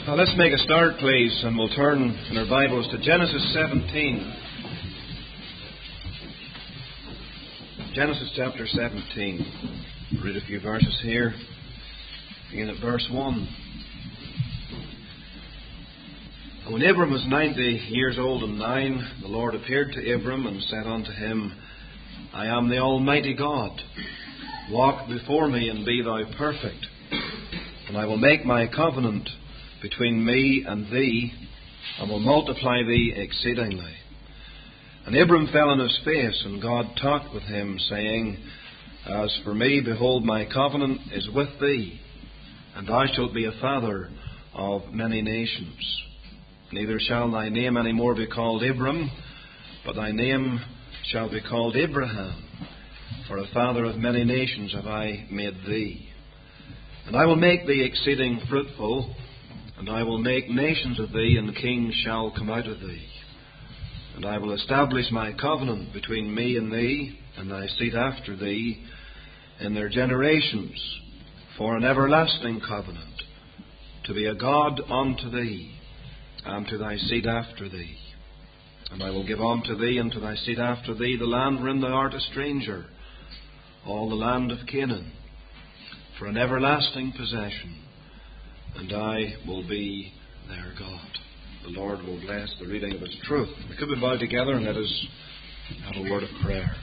Now let's make a start, please, and we'll turn in our Bibles to Genesis 17. Genesis chapter 17. Read a few verses here. Begin at verse 1. And when Abram was 90 years old and 9, the Lord appeared to Abram and said unto him, I am the Almighty God. Walk before me and be thou perfect. And I will make my covenant between me and thee, and will multiply thee exceedingly. And Abram fell on his face, and God talked with him, saying, As for me, behold, my covenant is with thee, and thou shalt be a father of many nations. Neither shall thy name any more be called Abram, but thy name shall be called Abraham, for a father of many nations have I made thee. And I will make thee exceeding fruitful, and I will make nations of thee, and kings shall come out of thee. And I will establish my covenant between me and thee, and thy seed after thee, in their generations, for an everlasting covenant, to be a God unto thee, and to thy seed after thee. And I will give unto thee and to thy seed after thee the land wherein thou art a stranger, all the land of Canaan, for an everlasting possession, and I will be their God. The Lord will bless the reading of His truth. We could be bow together and let us have a word of prayer.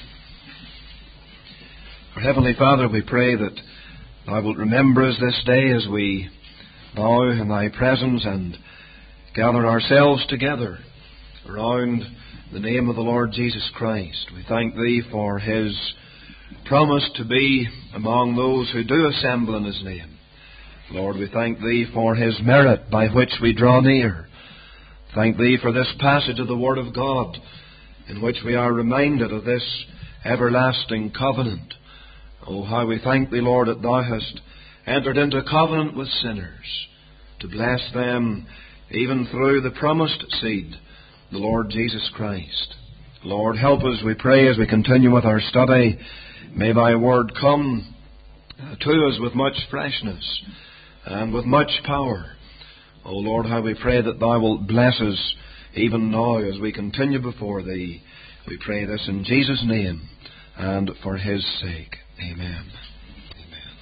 Our Heavenly Father, we pray that Thou wilt remember us this day as we bow in Thy presence and gather ourselves together around the name of the Lord Jesus Christ. We thank Thee for His promise to be among those who do assemble in His name. Lord, we thank Thee for His merit by which we draw near. Thank Thee for this passage of the Word of God in which we are reminded of this everlasting covenant. Oh, how we thank Thee, Lord, that Thou hast entered into covenant with sinners to bless them even through the promised seed, the Lord Jesus Christ. Lord, help us, we pray, as we continue with our study. May Thy Word come to us with much freshness and with much power. O Lord, how we pray that Thou wilt bless us even now as we continue before Thee. We pray this in Jesus' name and for His sake. Amen. Amen.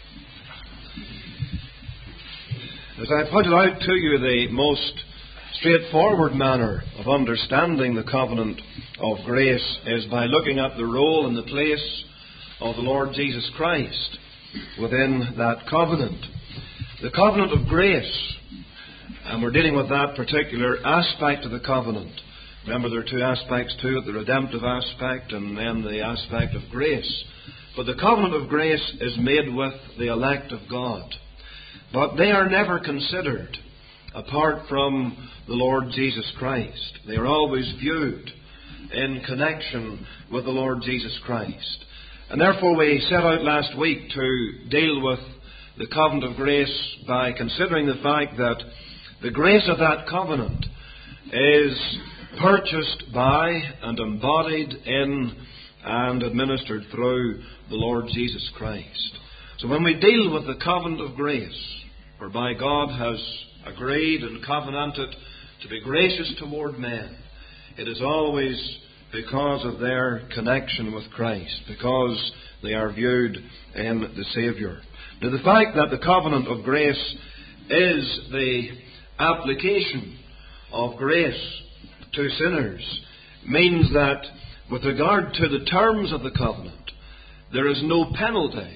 As I pointed out to you, the most straightforward manner of understanding the covenant of grace is by looking at the role and the place of the Lord Jesus Christ within that covenant. The covenant of grace, and we're dealing with that particular aspect of the covenant. Remember, there are two aspects to it, the redemptive aspect and then the aspect of grace. But the covenant of grace is made with the elect of God. But they are never considered apart from the Lord Jesus Christ. They are always viewed in connection with the Lord Jesus Christ. And therefore we set out last week to deal with the covenant of grace by considering the fact that the grace of that covenant is purchased by and embodied in and administered through the Lord Jesus Christ. So when we deal with the covenant of grace, whereby God has agreed and covenanted to be gracious toward men, it is always because of their connection with Christ, because they are viewed in the Saviour. Now, the fact that the covenant of grace is the application of grace to sinners means that with regard to the terms of the covenant, there is no penalty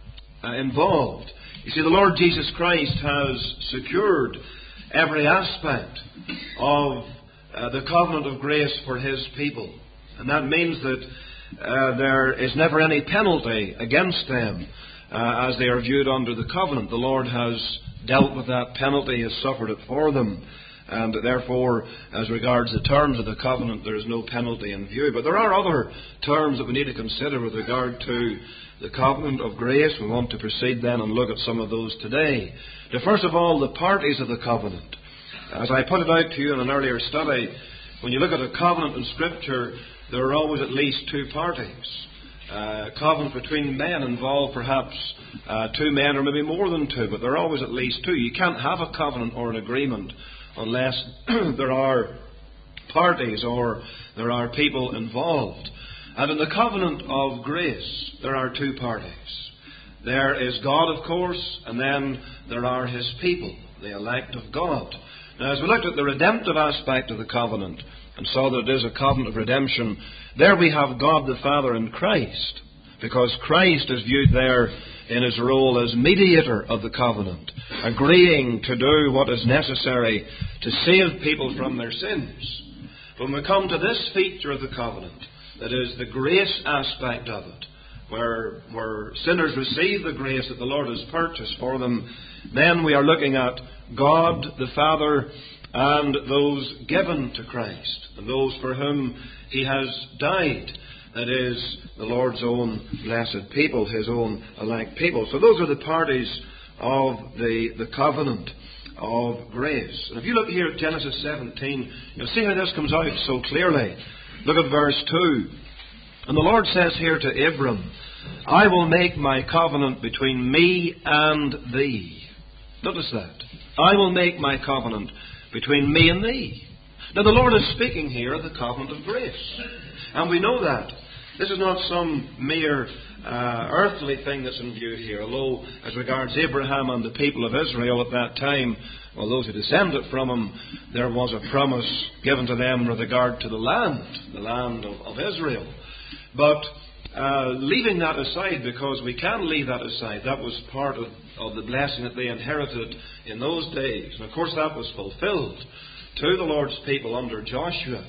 involved. You see, the Lord Jesus Christ has secured every aspect of the covenant of grace for His people. And that means that there is never any penalty against them as they are viewed under the covenant. The Lord has dealt with that penalty, has suffered it for them. And therefore, as regards the terms of the covenant, there is no penalty in view. But there are other terms that we need to consider with regard to the covenant of grace. We want to proceed then and look at some of those today. Now, first of all, the parties of the covenant. As I pointed out to you in an earlier study, when you look at a covenant in Scripture, there are always at least two parties. Covenant between men involve perhaps two men or maybe more than two, but there are always at least two. You can't have a covenant or an agreement unless there are parties or there are people involved. And in the covenant of grace, there are two parties. There is God, of course, and then there are His people, the elect of God. Now, as we looked at the redemptive aspect of the covenant and saw that it is a covenant of redemption, there we have God the Father and Christ, because Christ is viewed there in His role as mediator of the covenant, agreeing to do what is necessary to save people from their sins. When we come to this feature of the covenant, that is the grace aspect of it, where sinners receive the grace that the Lord has purchased for them, then we are looking at God the Father and those given to Christ, and those for whom He has died. That is, the Lord's own blessed people, His own elect people. So those are the parties of the covenant of grace. And if you look here at Genesis 17, you'll see how this comes out so clearly. Look at verse 2. And the Lord says here to Abram, I will make my covenant between me and thee. Notice that. I will make my covenant between me and thee. Now the Lord is speaking here of the covenant of grace. And we know that. This is not some mere earthly thing that's in view here. Although, as regards Abraham and the people of Israel at that time, well, those who descended from him, there was a promise given to them with regard to the land of Israel. But leaving that aside, because we can leave that aside, that was part of the blessing that they inherited in those days. And of course that was fulfilled to the Lord's people under Joshua.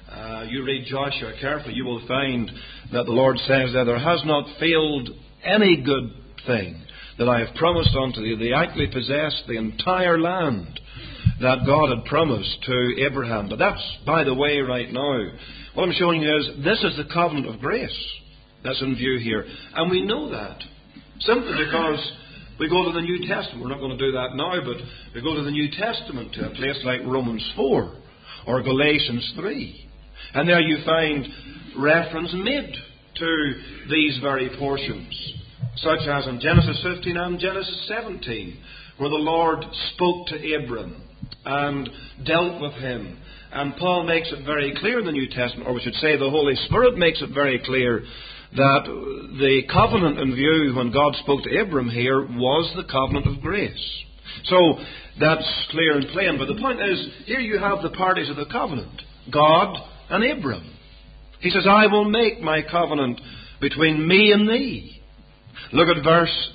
You read Joshua carefully, you will find that the Lord says that there has not failed any good thing that I have promised unto thee. They actually possessed the entire land that God had promised to Abraham. But that's by the way right now. What I'm showing you is this is the covenant of grace that's in view here. And we know that simply because we go to the New Testament. We're not going to do that now, but we go to the New Testament, to a place like Romans 4 or Galatians 3. And there you find reference made to these very portions, such as in Genesis 15 and Genesis 17, where the Lord spoke to Abram and dealt with him. And Paul makes it very clear in the New Testament, or we should say the Holy Spirit makes it very clear, that the covenant in view when God spoke to Abram here was the covenant of grace. So that's clear and plain. But the point is, here you have the parties of the covenant, God and Abram. He says, I will make my covenant between me and thee. Look at verse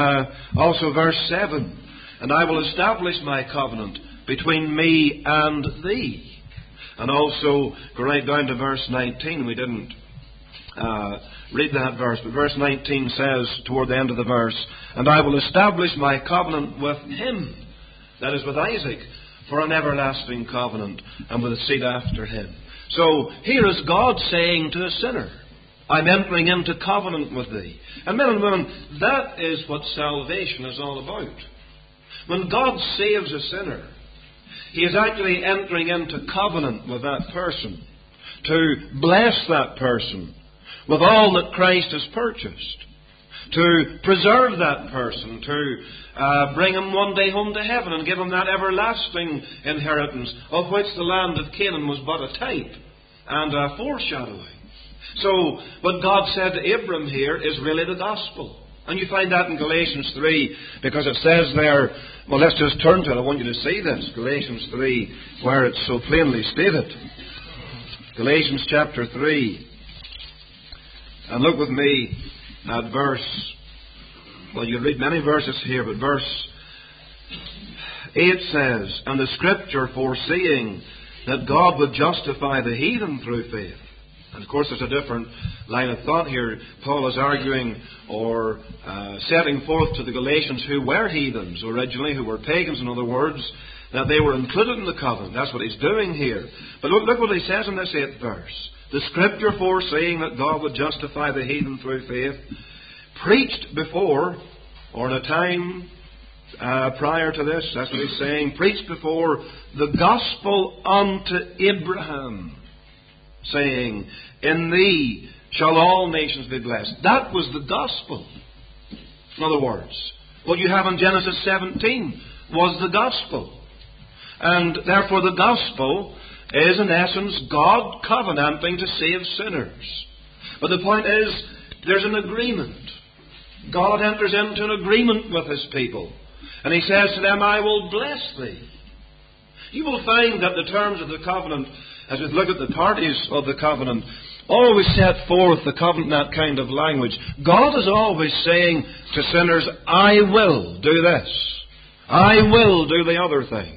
7. And I will establish my covenant between me and thee. And also, go right down to verse 19. We didn't read that verse, but verse 19 says, toward the end of the verse, and I will establish my covenant with him, that is with Isaac, for an everlasting covenant, and with a seed after him. So here is God saying to a sinner, I'm entering into covenant with thee. And men and women, that is what salvation is all about. When God saves a sinner, He is actually entering into covenant with that person, to bless that person with all that Christ has purchased, to preserve that person, to bring him one day home to heaven and give him that everlasting inheritance, of which the land of Canaan was but a type and a foreshadowing. So what God said to Abram here is really the gospel. And you find that in Galatians 3, because it says there, well, let's just turn to it. I want you to see this. Galatians 3, where it's so plainly stated. Galatians chapter 3. And look with me at verse, well, you read many verses here, but verse 8 says, and the Scripture foreseeing that God would justify the heathen through faith. And of course there's a different line of thought here. Paul is arguing or setting forth to the Galatians who were heathens originally, who were pagans in other words, that they were included in the covenant. That's what he's doing here. But look what he says in this 8th verse. The Scripture foreseeing that God would justify the heathen through faith, preached before, or in a time prior to this, that's what he's saying, preached before the gospel unto Abraham, saying, in thee shall all nations be blessed. That was the gospel. In other words, what you have in Genesis 17 was the gospel. And therefore the gospel is in essence God covenanting to save sinners. But the point is, there's an agreement. God enters into an agreement with His people. And He says to them, I will bless thee. You will find that the terms of the covenant, as we look at the parties of the covenant, always set forth the covenant in that kind of language. God is always saying to sinners, I will do this. I will do the other thing.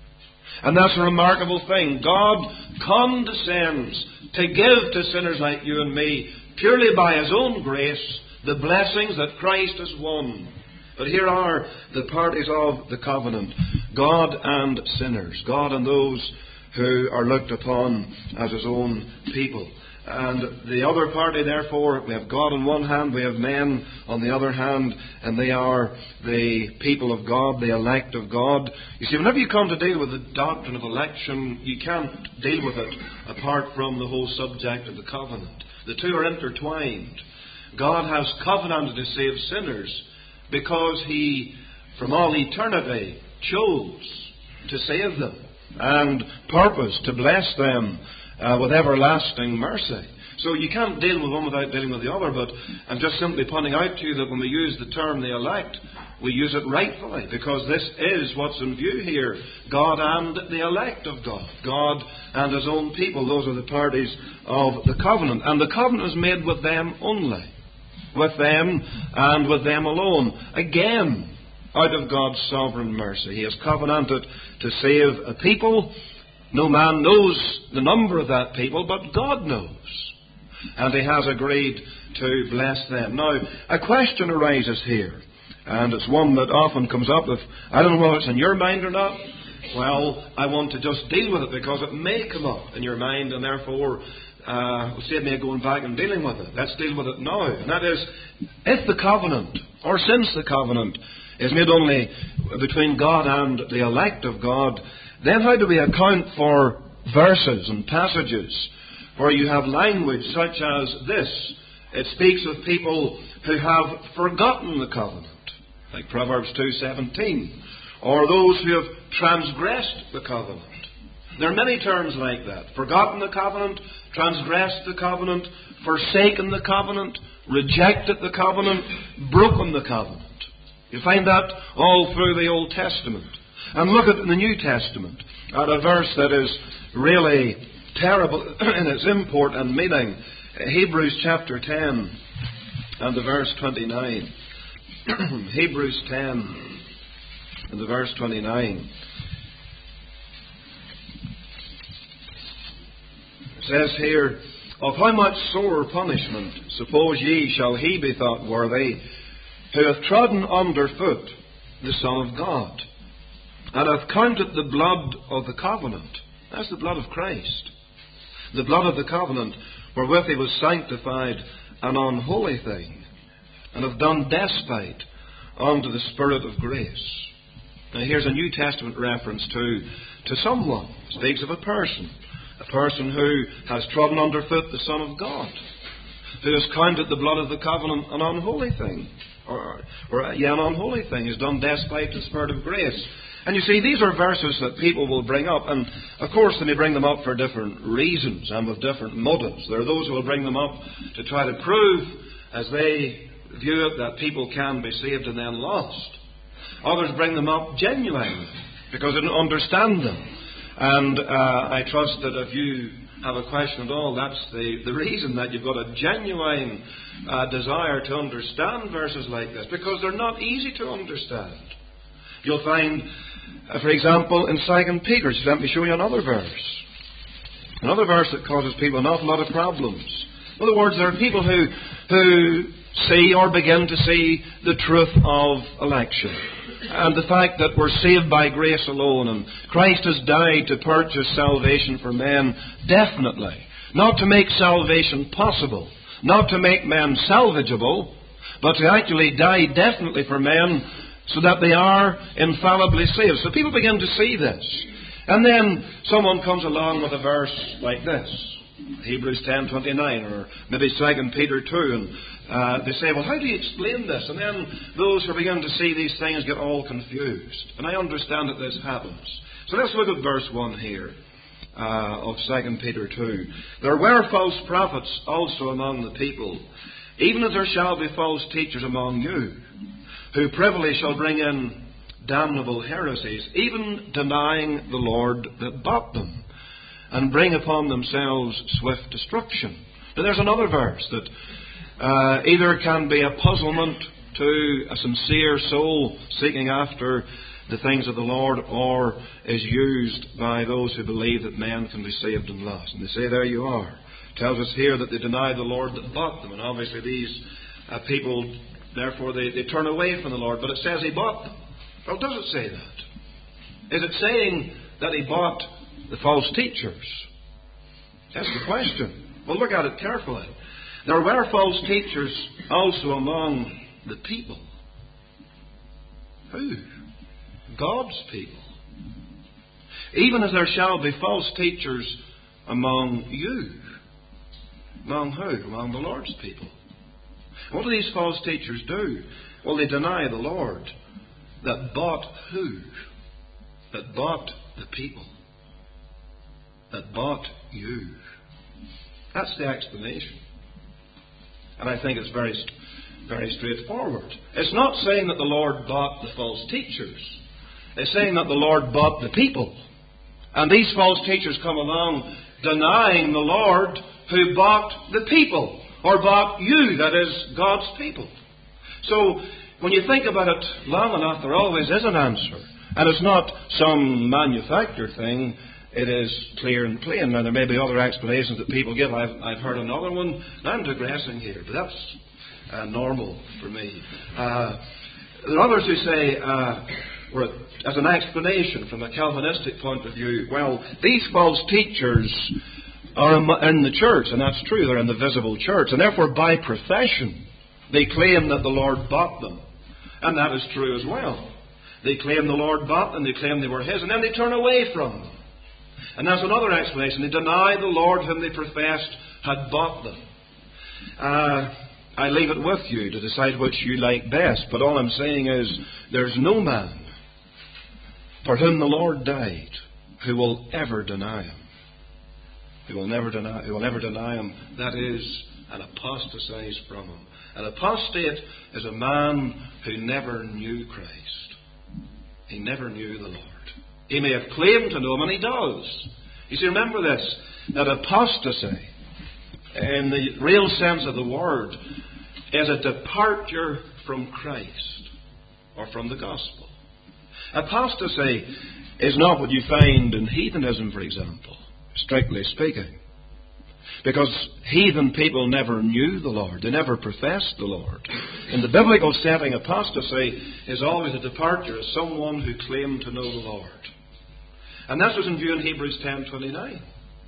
And that's a remarkable thing. God condescends to give to sinners like you and me, purely by His own grace, the blessings that Christ has won. But here are the parties of the covenant. God and sinners. God and those who are looked upon as His own people. And the other party, therefore, we have God on one hand, we have men on the other hand, and they are the people of God, the elect of God. You see, whenever you come to deal with the doctrine of election, you can't deal with it apart from the whole subject of the covenant. The two are intertwined. God has covenanted to save sinners because He, from all eternity, chose to save them and purposed to bless them with everlasting mercy. So you can't deal with one without dealing with the other, but I'm just simply pointing out to you that when we use the term the elect, we use it rightfully, because this is what's in view here. God and the elect of God. God and His own people. Those are the parties of the covenant. And the covenant is made with them only. With them and with them alone. Again, out of God's sovereign mercy. He has covenanted to save a people. No man knows the number of that people, but God knows. And He has agreed to bless them. Now, a question arises here, and it's one that often comes up. I don't know whether it's in your mind or not. Well, I want to just deal with it because it may come up in your mind, and therefore we'll save me going back and dealing with it. Let's deal with it now. And that is, if the covenant, or since the covenant, is made only between God and the elect of God, then how do we account for verses and passages where you have language such as this? It speaks of people who have forgotten the covenant, like Proverbs 2:17, or those who have transgressed the covenant. There are many terms like that. Forgotten the covenant, transgressed the covenant, forsaken the covenant, rejected the covenant, broken the covenant. You find that all through the Old Testament. And look at the New Testament, at a verse that is really terrible in its import and meaning. Hebrews chapter 10 and the verse 29. Hebrews 10 and the verse 29. It says here, of how much sore punishment, suppose ye, shall he be thought worthy, who hath trodden under foot the Son of God, and hath counted the blood of the covenant. That's the blood of Christ. The blood of the covenant, wherewith He was sanctified, an unholy thing, and hath done despite unto the Spirit of grace. Now here's a New Testament reference to someone. It speaks of a person who has trodden underfoot the Son of God, who has counted the blood of the covenant an unholy thing, an unholy thing, has done despite the Spirit of grace. And you see, these are verses that people will bring up, and of course they may bring them up for different reasons and with different motives. There are those who will bring them up to try to prove, as they view it, that people can be saved and then lost. Others bring them up genuinely because they don't understand them. And I trust that if you have a question at all, that's the reason, that you've got a genuine desire to understand verses like this, because they're not easy to understand. You'll find, for example, in 2 Peter, let me show you another verse. Another verse that causes people an awful lot of problems. In other words, there are people who see or begin to see the truth of election, and the fact that we're saved by grace alone, and Christ has died to purchase salvation for men, definitely. Not to make salvation possible, not to make men salvageable, but to actually die definitely for men so that they are infallibly saved. So people begin to see this. And then someone comes along with a verse like this. Hebrews 10:29, or maybe 2 Peter 2, and they say, well, how do you explain this? And then those who begin to see these things get all confused. And I understand that this happens. So let's look at verse 1 here of 2 Peter 2. There were false prophets also among the people, even as there shall be false teachers among you, who privily shall bring in damnable heresies, even denying the Lord that bought them, and bring upon themselves swift destruction. Now there's another verse that either can be a puzzlement to a sincere soul seeking after the things of the Lord, or is used by those who believe that man can be saved and lost. And they say, there you are. It tells us here that they deny the Lord that bought them. And obviously these people, therefore, they turn away from the Lord. But it says he bought them. Well, does it say that? Is it saying that he bought the false teachers? That's the question. Well, look at it carefully. There were false teachers also among the people. Who? God's people. Even as there shall be false teachers among you. Among who? Among the Lord's people. What do these false teachers do? Well, they deny the Lord that bought who? That bought the people. That bought you. That's the explanation. And I think it's very, very straightforward. It's not saying that the Lord bought the false teachers. It's saying that the Lord bought the people. And these false teachers come along denying the Lord who bought the people, or bought you, that is, God's people. So, when you think about it long enough, there always is an answer. And it's not some manufactured thing. It is clear and plain. Now, there may be other explanations that people give. I've heard another one. I'm digressing here, but that's normal for me. There are others who say, as an explanation from a Calvinistic point of view, well, these false teachers are in the church, and that's true. They're in the visible church, and therefore, by profession, they claim that the Lord bought them. And that is true as well. They claim the Lord bought them, they claim they were His, and then they turn away from them. And that's another explanation. They deny the Lord whom they professed had bought them. I leave it with you to decide which you like best. But all I'm saying is, there's no man for whom the Lord died who will ever deny Him. Who will never deny Him. That is, and apostatize from Him. An apostate is a man who never knew Christ. He never knew the Lord. He may have claimed to know Him, and he does. You see, remember this, that apostasy, in the real sense of the word, is a departure from Christ, or from the gospel. Apostasy is not what you find in heathenism, for example, strictly speaking. Because heathen people never knew the Lord. They never professed the Lord. In the biblical setting, apostasy is always a departure of someone who claimed to know the Lord. And that's what's in view in Hebrews 10:29.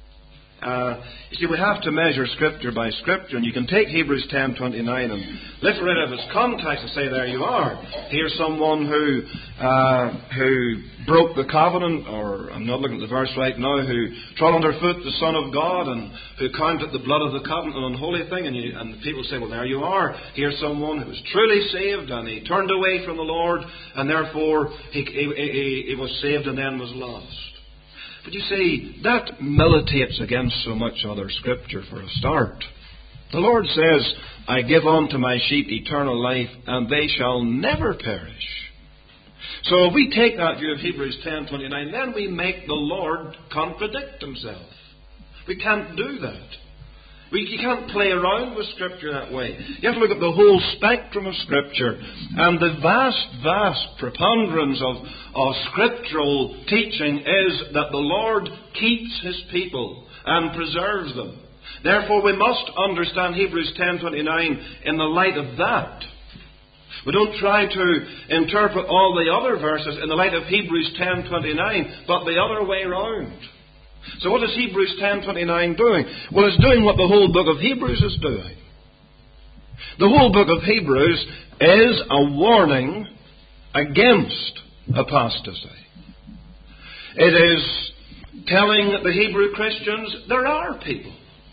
You see, we have to measure Scripture by Scripture, and you can take Hebrews 10:29 and lift it out of its context and say, there you are. Here's someone who broke the covenant, or I'm not looking at the verse right now, who trod underfoot the Son of God and who counted the blood of the covenant an unholy thing, and the people say, well, there you are. Here's someone who was truly saved, and he turned away from the Lord, and therefore he was saved and then was lost. But you see, that militates against so much other Scripture for a start. The Lord says, I give unto my sheep eternal life, and they shall never perish. So if we take that view of Hebrews 10:29, then we make the Lord contradict Himself. We can't do that. You can't play around with Scripture that way. You have to look at the whole spectrum of Scripture. And the vast preponderance of scriptural teaching is that the Lord keeps His people and preserves them. Therefore, we must understand Hebrews 10:29 in the light of that. We don't try to interpret all the other verses in the light of Hebrews 10:29, but the other way round. So what is Hebrews 10:29 doing? Well, it's doing what the whole book of Hebrews is doing. The whole book of Hebrews is a warning against apostasy. It is telling the Hebrew Christians there are people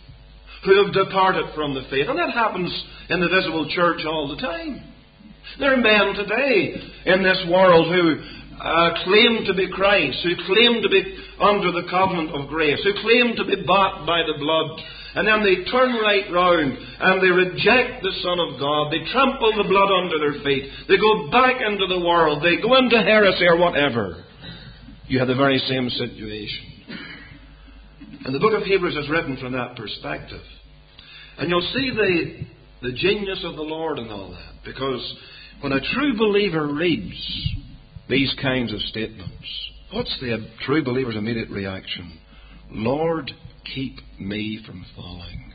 who have departed from the faith. And that happens in the visible church all the time. There are men today in this world who claim to be Christ, who claim to be under the covenant of grace, who claim to be bought by the blood. And then they turn right round and they reject the Son of God. They trample the blood under their feet. They go back into the world. They go into heresy or whatever. You have the very same situation. And the book of Hebrews is written from that perspective. And you'll see the genius of the Lord in all that. Because when a true believer reads these kinds of statements, what's the true believer's immediate reaction? Lord, keep me from falling.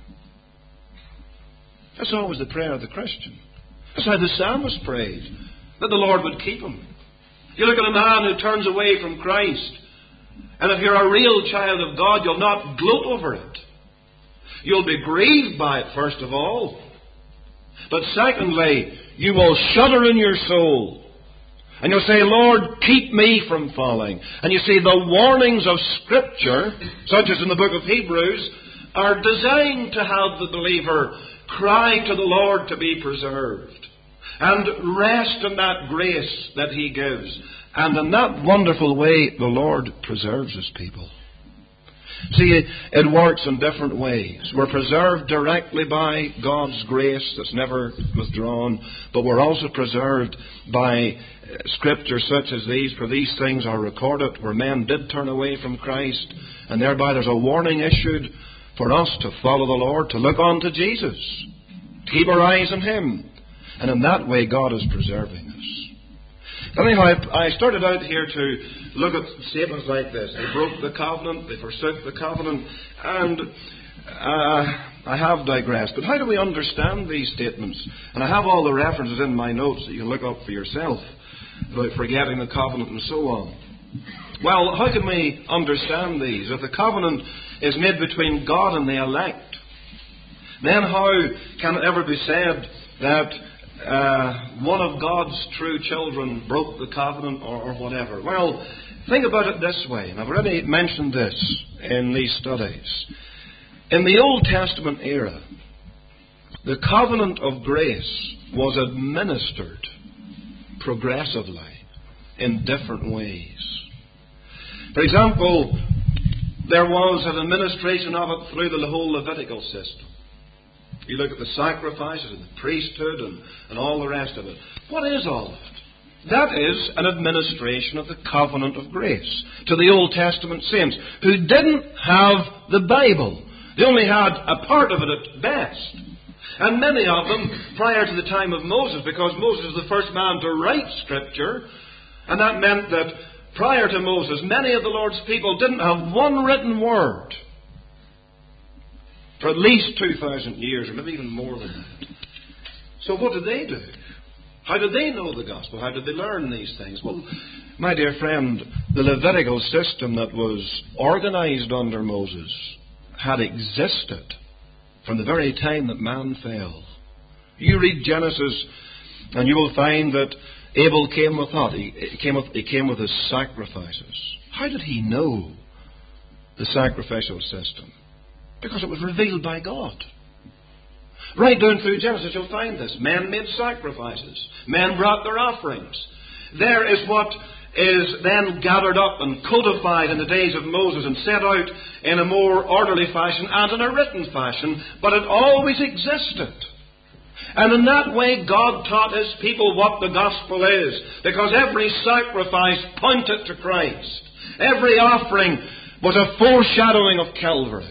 That's always the prayer of the Christian. That's how the psalmist prayed, that the Lord would keep him. You look at a man who turns away from Christ, and if you're a real child of God, you'll not gloat over it. You'll be grieved by it, first of all. But secondly, you will shudder in your soul. And you'll say, Lord, keep me from falling. And you see, the warnings of Scripture, such as in the book of Hebrews, are designed to have the believer cry to the Lord to be preserved. And rest in that grace that He gives. And in that wonderful way, the Lord preserves His people. See, it works in different ways. We're preserved directly by God's grace that's never withdrawn, but we're also preserved by Scripture such as these, for these things are recorded where men did turn away from Christ, and thereby there's a warning issued for us to follow the Lord, to look on to Jesus, to keep our eyes on Him, and in that way God is preserving us. Anyhow, I started out here to look at statements like this. They broke the covenant, they forsook the covenant, and I have digressed. But how do we understand these statements? And I have all the references in my notes that you can look up for yourself about forgetting the covenant and so on. Well, how can we understand these? If the covenant is made between God and the elect, then how can it ever be said that one of God's true children broke the covenant or whatever? Well, think about it this way, and I've already mentioned this in these studies. In the Old Testament era, the covenant of grace was administered progressively in different ways. For example, there was an administration of it through the whole Levitical system. You look at the sacrifices and the priesthood and all the rest of it. What is all of it? That is an administration of the covenant of grace to the Old Testament saints who didn't have the Bible. They only had a part of it at best. And many of them prior to the time of Moses, because Moses was the first man to write Scripture, and that meant that prior to Moses, many of the Lord's people didn't have one written word for at least 2,000 years, or maybe even more than that. So what did they do? How did they know the gospel? How did they learn these things? Well, my dear friend, the Levitical system that was organized under Moses had existed from the very time that man fell. You read Genesis and you will find that Abel came with what? He came with his sacrifices. How did he know the sacrificial system? Because it was revealed by God. Right down through Genesis you'll find this. Men made sacrifices. Men brought their offerings. There is what is then gathered up and codified in the days of Moses and set out in a more orderly fashion and in a written fashion, but it always existed. And in that way God taught His people what the gospel is, because every sacrifice pointed to Christ. Every offering was a foreshadowing of Calvary.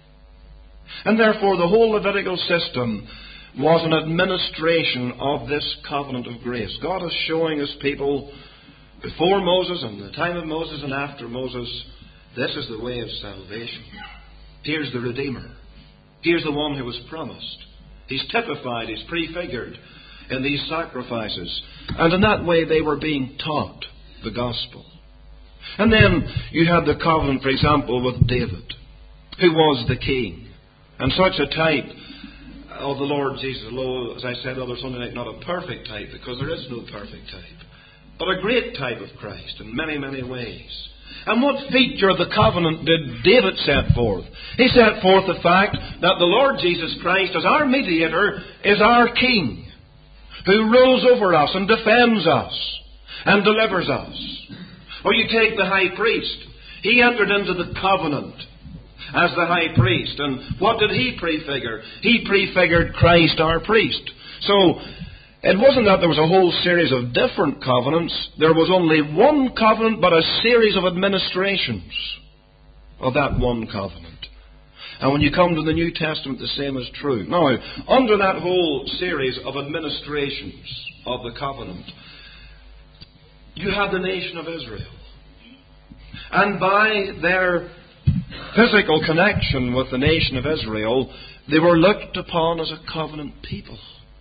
And therefore the whole Levitical system was an administration of this covenant of grace. God is showing His people before Moses and the time of Moses and after Moses, this is the way of salvation. Here's the Redeemer. Here's the one who was promised. He's typified, He's prefigured in these sacrifices. And in that way they were being taught the gospel. And then you had the covenant, for example, with David, who was the king. And such a type of the Lord Jesus, although, as I said the other Sunday night, not a perfect type, because there is no perfect type, but a great type of Christ in many, many ways. And what feature of the covenant did David set forth? He set forth the fact that the Lord Jesus Christ, as our mediator, is our King, who rules over us and defends us and delivers us. Or you take the high priest. He entered into the covenant as the high priest. And what did he prefigure? He prefigured Christ, our priest. So, it wasn't that there was a whole series of different covenants. There was only one covenant, but a series of administrations of that one covenant. And when you come to the New Testament, the same is true. Now, under that whole series of administrations of the covenant, you had the nation of Israel. And by their physical connection with the nation of Israel, they were looked upon as a covenant people.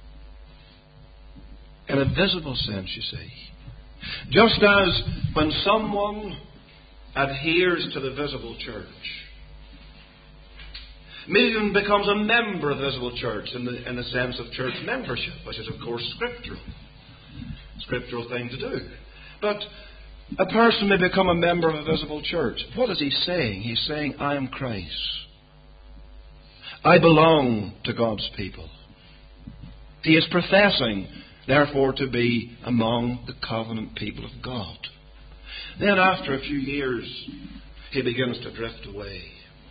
In a visible sense, you see. Just as when someone adheres to the visible church, even becomes a member of the visible church in the sense of church membership, which is, of course, scriptural thing to do. But a person may become a member of a visible church. What is he saying? He's saying, I am Christ. I belong to God's people. He is professing, therefore, to be among the covenant people of God. Then after a few years, he begins to drift away.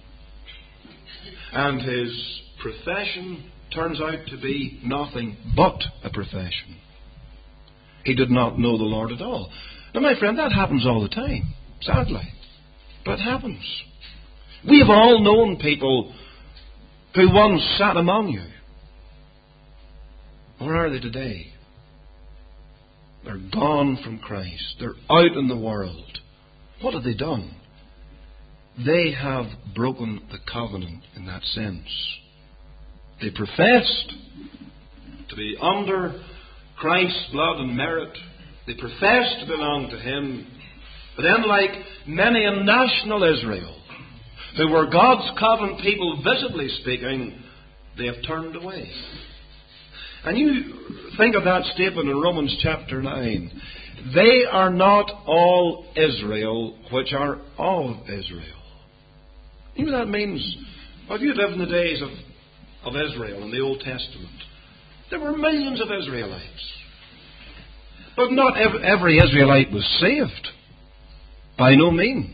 And his profession turns out to be nothing but a profession. He did not know the Lord at all. Now, my friend, that happens all the time, sadly. But it happens. We have all known people who once sat among you. Where are they today? They're gone from Christ. They're out in the world. What have they done? They have broken the covenant in that sense. They professed to be under Christ's blood and merit. They professed to belong to Him. But then, like many in national Israel, who were God's covenant people, visibly speaking, they have turned away. And you think of that statement in Romans chapter 9. They are not all Israel which are of Israel. You know what that means? Well, if you live in the days of Israel in the Old Testament, there were millions of Israelites. But not every Israelite was saved. By no means.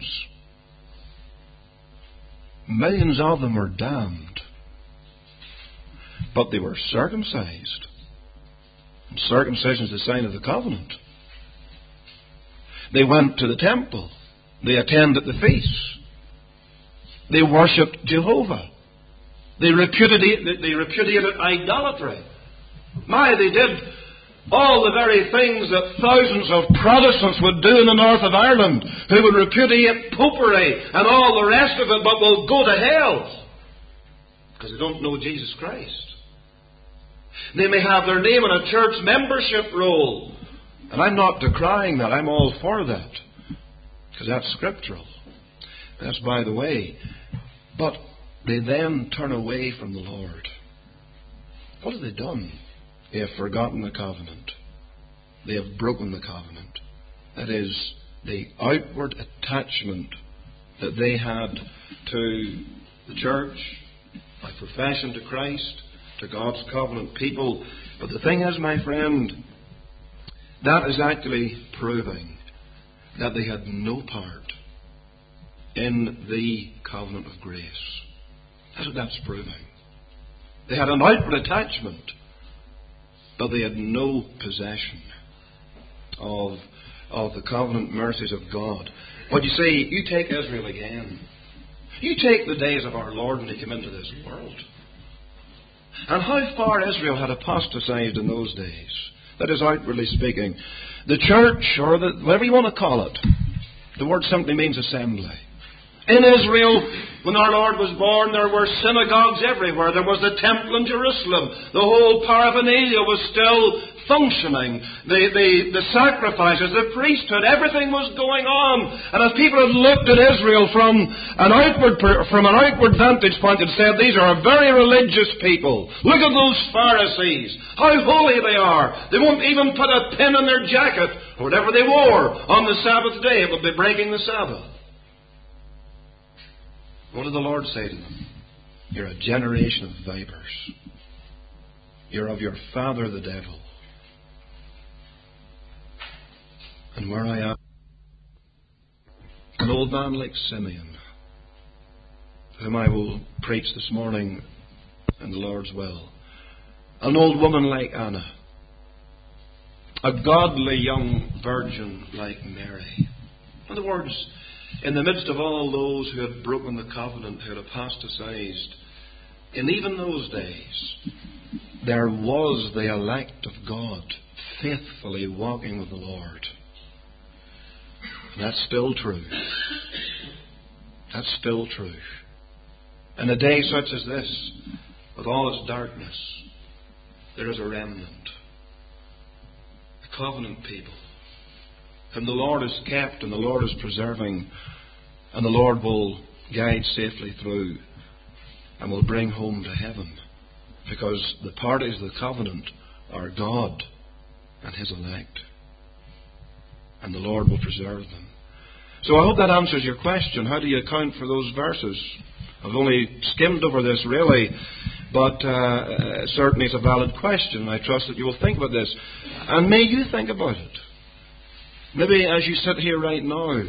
Millions of them were damned. But they were circumcised. And circumcision is the sign of the covenant. They went to the temple. They attended the feasts. They worshipped Jehovah. They repudiated idolatry. They did all the very things that thousands of Protestants would do in the north of Ireland, who would repudiate popery and all the rest of it, but will go to hell because they don't know Jesus Christ. They may have their name in a church membership roll, and I'm not decrying that. I'm all for that because that's scriptural. That's by the way. But they then turn away from the Lord. What have they done? They have forgotten the covenant. They have broken the covenant. That is, the outward attachment that they had to the church, by profession to Christ, to God's covenant people. But the thing is, my friend, that is actually proving that they had no part in the covenant of grace. That's what that's proving. They had an outward attachment, but they had no possession of the covenant mercies of God. But you see, you take Israel again. You take the days of our Lord when He came into this world. And how far Israel had apostatized in those days. That is, outwardly speaking. The church, or whatever you want to call it, the word simply means assembly. In Israel, when our Lord was born, there were synagogues everywhere. There was the temple in Jerusalem. The whole paraphernalia was still functioning. The sacrifices, the priesthood, everything was going on. And as people had looked at Israel from an outward vantage point and said, these are a very religious people. Look at those Pharisees. How holy they are. They won't even put a pin in their jacket, or whatever they wore, on the Sabbath day. It would be breaking the Sabbath. What did the Lord say to them? You're a generation of vipers. You're of your father the devil. And where I am, an old man like Simeon, whom I will preach this morning in the Lord's will. An old woman like Anna. A godly young virgin like Mary. In other words, in the midst of all those who had broken the covenant, who had apostatized, in even those days, there was the elect of God faithfully walking with the Lord. And that's still true. That's still true. In a day such as this, with all its darkness, there is a remnant. A covenant people, whom the Lord has kept and the Lord is preserving, and the Lord will guide safely through and will bring home to heaven. Because the parties of the covenant are God and His elect. And the Lord will preserve them. So I hope that answers your question. How do you account for those verses? I've only skimmed over this really, but certainly it's a valid question. I trust that you will think about this. And may you think about it. Maybe as you sit here right now,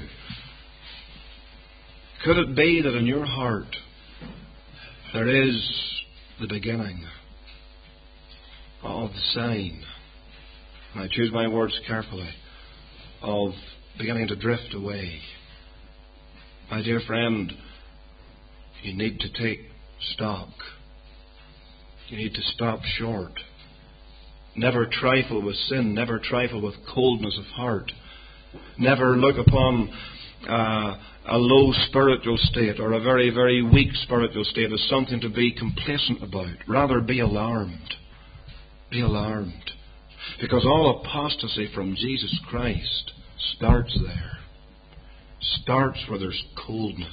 could it be that in your heart there is the beginning of the sign, and I choose my words carefully, of beginning to drift away? My dear friend, you need to take stock. You need to stop short. Never trifle with sin. Never trifle with coldness of heart. Never look upon a low spiritual state or a very, very weak spiritual state as something to be complacent about. Rather be alarmed. Be alarmed. Because all apostasy from Jesus Christ starts there. Starts where there's coldness.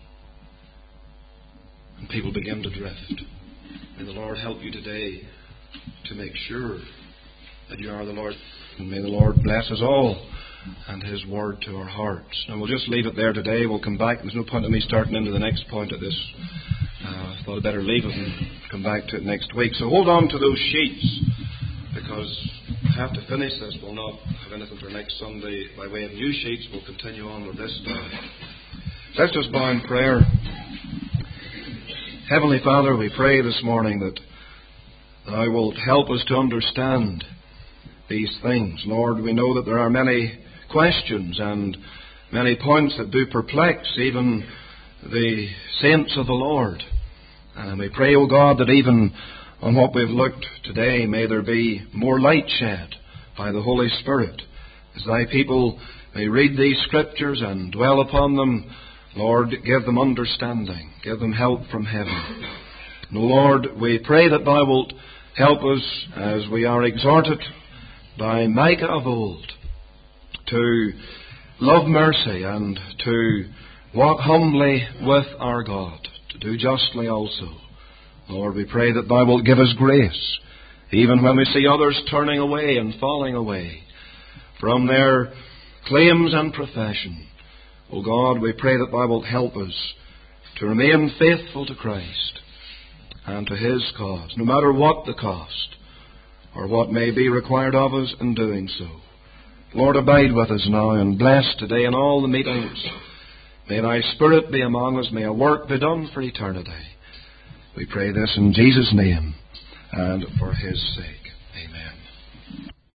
And people begin to drift. May the Lord help you today to make sure that you are the Lord. And may the Lord bless us all and His word to our hearts. And we'll just leave it there today. We'll come back. There's no point in me starting into the next point of this. I thought I'd better leave it and come back to it next week. So hold on to those sheets, because I have to finish this. We'll not have anything for next Sunday by way of new sheets. We'll continue on with this now. Let's just bow in prayer. Heavenly Father, we pray this morning that Thou wilt help us to understand these things. Lord, we know that there are many questions and many points that do perplex even the saints of the Lord. And we pray, O God, that even on what we've looked today, may there be more light shed by the Holy Spirit as Thy people may read these Scriptures and dwell upon them. Lord, give them understanding. Give them help from heaven. And, O Lord, we pray that Thou wilt help us as we are exhorted by Micah of old to love mercy and to walk humbly with our God, to do justly also. Lord, we pray that Thou wilt give us grace, even when we see others turning away and falling away from their claims and profession. O God, we pray that Thou wilt help us to remain faithful to Christ and to His cause, no matter what the cost or what may be required of us in doing so. Lord, abide with us now and bless today in all the meetings. May Thy Spirit be among us. May a work be done for eternity. We pray this in Jesus' name and for His sake.